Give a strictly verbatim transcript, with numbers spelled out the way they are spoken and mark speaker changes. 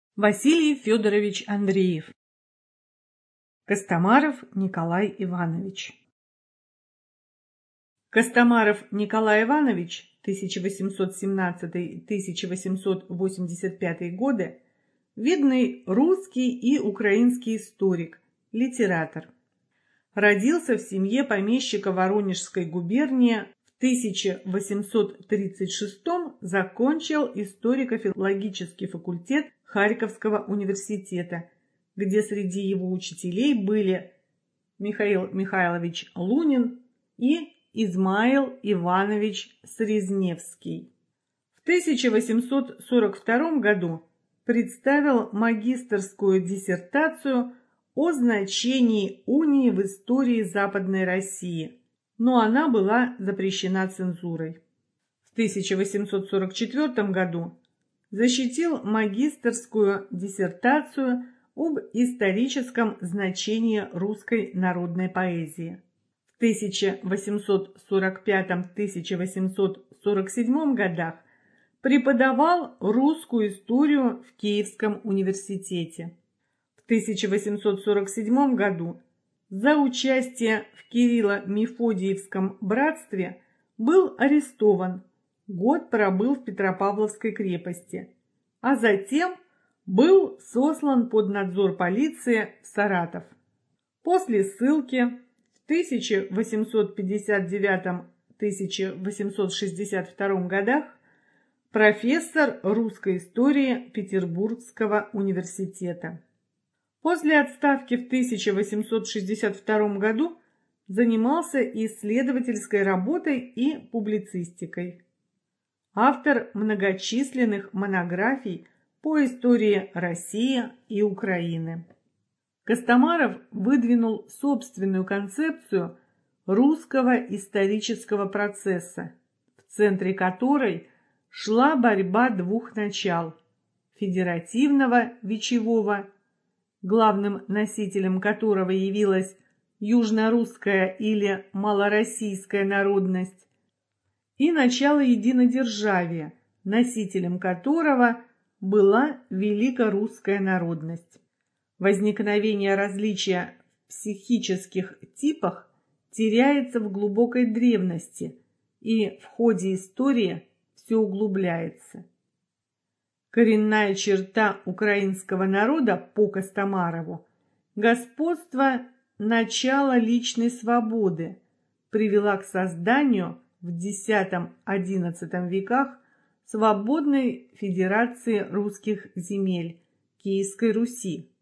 Speaker 1: Василий Федорович Андреев. Костомаров Николай Иванович. Костомаров Николай Иванович тысяча восемьсот семнадцатый — тысяча восемьсот восемьдесят пятый годы, видный русский и украинский историк, литератор. Родился в семье помещика Воронежской губернии. В тысяча восемьсот тридцать шестом закончил историко-филологический факультет Харьковского университета, где среди его учителей были Михаил Михайлович Лунин и Измаил Иванович Срезневский. В тысяча восемьсот сорок втором году представил магистерскую диссертацию о значении унии в истории Западной России, но она была запрещена цензурой. В тысяча восемьсот сорок четвёртом году защитил магистерскую диссертацию об историческом значении русской народной поэзии. В тысяча восемьсот сорок пятом — тысяча восемьсот сорок седьмом годах преподавал русскую историю в Киевском университете. В тысяча восемьсот сорок седьмом году за участие в Кирилло-Мефодиевском братстве был арестован, год пробыл в Петропавловской крепости, а затем был сослан под надзор полиции в Саратов. После ссылки в тысяча восемьсот пятьдесят девятом — тысяча восемьсот шестьдесят втором годах профессор русской истории Петербургского университета. После отставки в тысяча восемьсот шестьдесят втором году занимался исследовательской работой и публицистикой. Автор многочисленных монографий по истории России и Украины. Костомаров выдвинул собственную концепцию русского исторического процесса, в центре которой шла борьба двух начал – федеративного вечевого, главным носителем которого явилась южнорусская или малороссийская народность, и начало единодержавия, носителем которого была великорусская народность. Возникновение различия в психических типах теряется в глубокой древности и в ходе истории все углубляется. Коренная черта украинского народа по Костомарову – господство начала личной свободы привела к созданию в десятом-одиннадцатом веках свободной федерации русских земель Киевской Руси.